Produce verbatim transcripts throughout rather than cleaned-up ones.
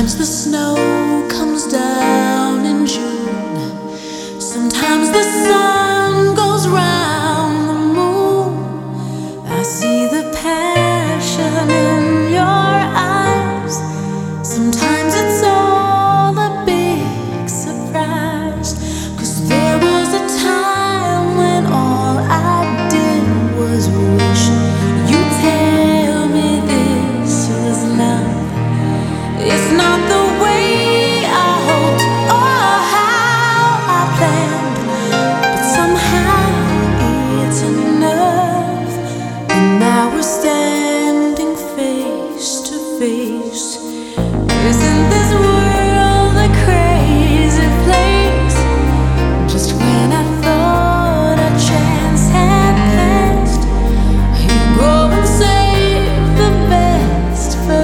Sometimes the snow comes down in June. Sometimes the sun goes round the moon. I see the passion in your eyes. Sometimes it's all a big surprise. 'Cause there was a time when all I did was wish you'd tell me this was love. It's not the way I hoped or how I planned, but somehow it's enough. And now we're standing face to face. Isn't this world a crazy place? Just when I thought a chance had passed, you go and save the best for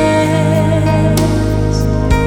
last.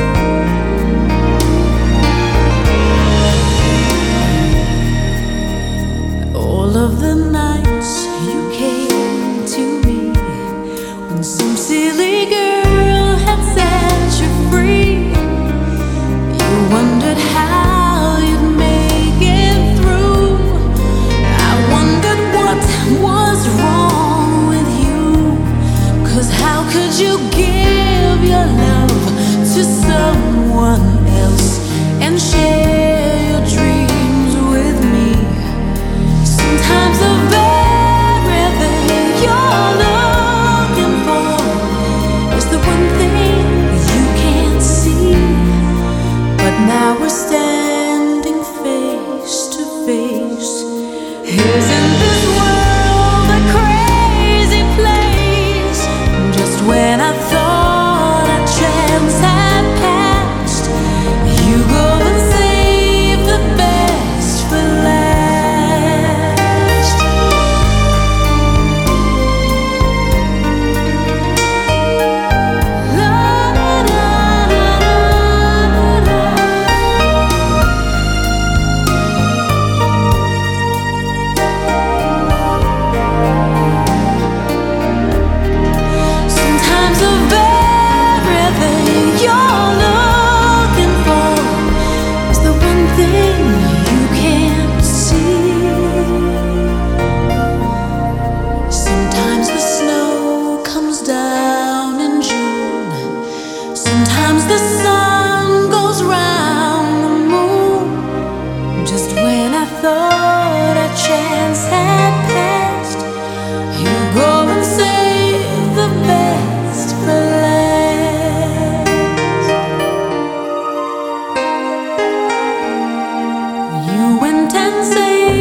All of the nights you came to me when some silly girl had set you free. You wondered how you'd make it through. I wondered what was wrong with you. 'Cause how could you give your love to someone else and share your dreams with me? Sometimes the very thing you're looking for is the one thing you can't see. But now we're standing face to face. Isn't this world a crazy place? Just when I thought a chance had passed, you go and save the best for last. La, la, la, la, la, la. Sometimes the very thing you're looking for is the one thing you can't see. Sometimes the snow comes down in June. Sometimes the sun goes round the moon. Just when I thought a chance had passed, you go and save the best for last. You went and saved